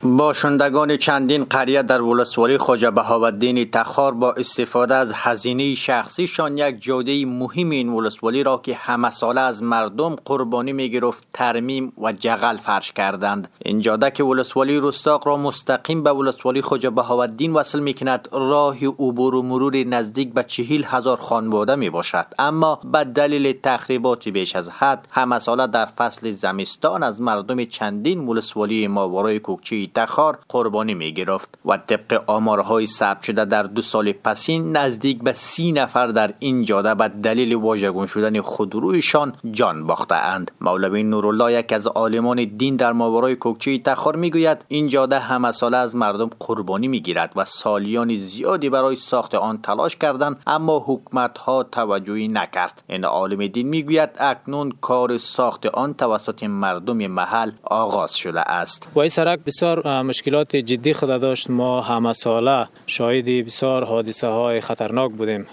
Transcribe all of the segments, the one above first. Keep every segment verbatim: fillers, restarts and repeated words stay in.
باشندگان چندین قریه در ولسوالی خواجه بهاءالدین تخار با استفاده از هزینه شخصیشان یک جاده مهم این ولسوالی را که همه ساله از مردم قربانی می گرفت ترمیم و جغل فرش کردند. این جاده که ولسوالی رستاق را مستقیم به ولسوالی خواجه بهاءالدین وصل می کند راه عبور و مرور نزدیک به چهل هزار خانواده می باشد، اما به دلیل تخریبات بیش از حد همه ساله در فصل زمستان از مردم چندین ولسوالی ماورای کوکچه تخار قربانی می گرفت و طبق آمارهای ثبت شده در دو سال پسین نزدیک به سی نفر در این جاده به دلیل واژگون شدن خودرویشان جان باخته اند. مولوی نورالله یک از عالمان دین در ماورای کوکچه تخار می گوید این جاده همه ساله از مردم قربانی می گیرد و سالیان زیادی برای ساخت آن تلاش کردند اما حکومت ها توجهی نکرد. این عالم دین می گوید اکنون کار ساخت آن توسط مردم محل آغاز شده است. و این سرک بسیار مشکلات جدی خود داشت. ما همه ساله شاهد بسیار حادثه های خطرناک بودیم.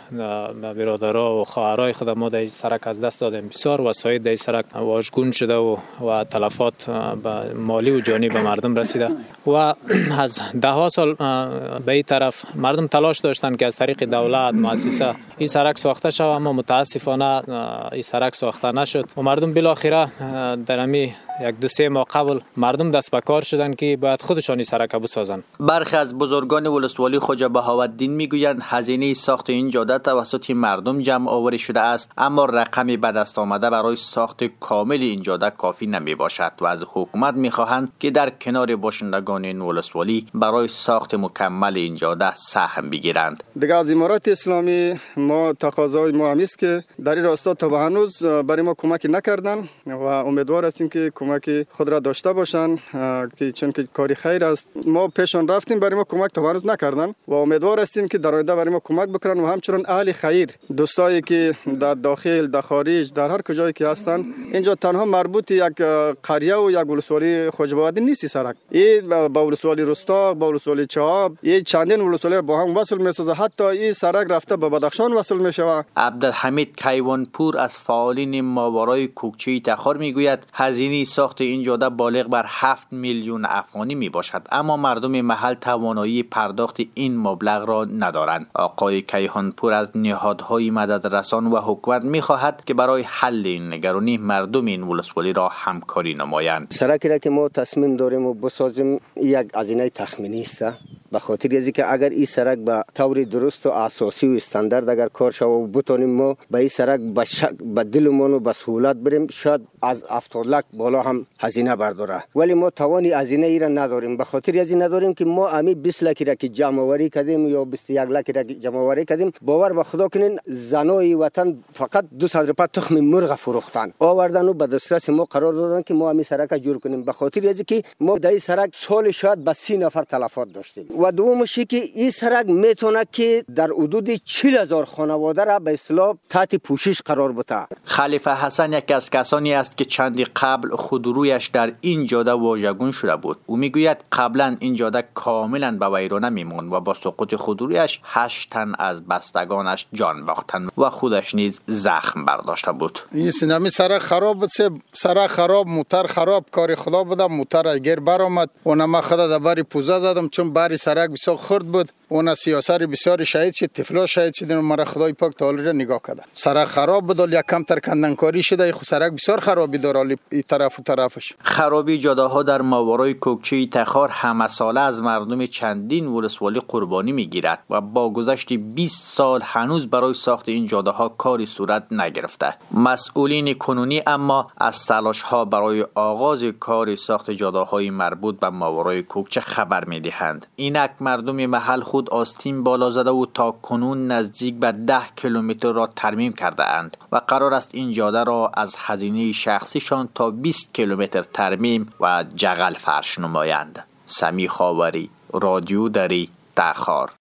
برادرها و خواهرای خود ما در سرک از دست دادیم. بسیار وسایل در سرک واژگون شده و و تلفات به مالی و جانی به مردم رسیده و از ده ها سال به این طرف مردم تلاش داشتند که از طریق دولت مؤسسه این سرک ساخته شود، اما متاسفانه این سرک ساخته نشد و مردم بالاخره در امی یک دو سه ماه قبل مردم دست به کار شدند که باید خودشان این سرک بسازند. برخی از بزرگان ولسوالی خواجه بهاءالدین میگویند هزینه ساخت این جاده توسط مردم جمع آوری شده است، اما رقمی به دست آمده برای ساخت کامل این جاده کافی نمی باشد و از حکومت میخواهند که در کنار باشندگان این ولسوالی برای ساخت مکمل این جاده سهم بگیرند. دیگه از امارات اسلامی ما تقاضای ما هم است که در این راستا تا به هنوز برای ما کمک نکردن و امیدوار هستیم که کمک خود را داشته باشند که چون که کاری خیر است. ما پیشان رفتیم برای ما کمک تا هنوز نکردن و امیدوار هستیم که در آینده برای ما کمک بکنن و همچنین اهل خیر دوستایی که در داخل در خارج در هر کجایی که هستن. اینجا تنها مربوط یک قریه و یک ولسوالی خواجه بهاءالدین نیست سرک. این با ولسوالی رستاق با ولسوالی چهاب این چندین ولسوالی با هم وصل میسازه. حتی این سرک رفته به بدخشان وصل میشود. عبدالحمید کیوانپور از فعالین ماورای کوکچه تخار میگوید هزینه ساخت این جاده بالغ بر هفت میلیون افغانی می باشد، اما مردم محل توانایی پرداخت این مبلغ را ندارند. آقای کیوانپور از نهادهای مدد رسان و حکومت می خواهد که برای حل این نگرانی مردم این ولسوالی را همکاری نمایند. سرکی را که ما تصمیم داریم و بسازیم یک هزینه تخمینی است، به خاطر از اینکه اگر این سرک به طور درست و اساسی و استاندارد اگر کار شود و بتونیم ما به این سرک به شک به دلمون و به سهولت بریم، شاید از هفتاد لک بالا هم هزینه برداره، ولی ما توانی هزینه ای را نداریم. به خاطر از این نداریم که ما امی بیست لک را که جمع آوری کردیم یا بیست و یک لک را که جمع آوری کردیم، باور به خدا کنین زنای وطن فقط دو صد روپیه تخم مرغ فروختن آوردن و به دسترس ما قرار دادن که ما امی سرک جور کنیم. به خاطر از اینکه ما در این سرک سال شاید به سی نفر تلفات داشتیم و دومش که این سرک میتونه که در حدود چهل هزار خانواده را به اصطلاح تحت پوشش قرار بده. خلیفه حسن یکی از کسانی است که چندی قبل خودرویش در این جاده واژگون شده بود. او میگوید قبلا این جاده کاملا به ویرانه میموند و با سقوط خودرویش هشت تن از بستگانش جان باختند و خودش نیز زخم برداشته بود. این سینمی سرک خراب بود، سرک خراب، موتور خراب، کار خدا بود. موتور اگر برآمد اون ما خدا در بری پوزه زدم چون بری سرک بسیار خرد بود. اون سیاسر بسیار شهید شد، طفلا شهید شدن و مرا خدای پاک تعالی را نگاه کرد. سرک خراب بود، یک کم تر کندنکاری شده. خو سرک بسیار خرابی داره این طرف و طرفش. خرابی جاده ها در ماورای کوکچه تخار همه ساله از مردم چندین ولسوالی قربانی میگیرد و با گذشت بیست سال هنوز برای ساخت این جاده ها کاری صورت نگرفته. مسئولین کنونی اما از تلاش ها برای آغاز کار ساخت جاده های مربوط به ماورای کوکچه خبر میدهند. اینک مردم محل خود آستین بالا زده و تا کنون نزدیک به ده کیلومتر را ترمیم کرده اند و قرار است این جاده را از هزینه شخصیشان تا بیست کیلومتر ترمیم و جغل فرش نمایند. سمی خاوری، رادیو دری، تخار.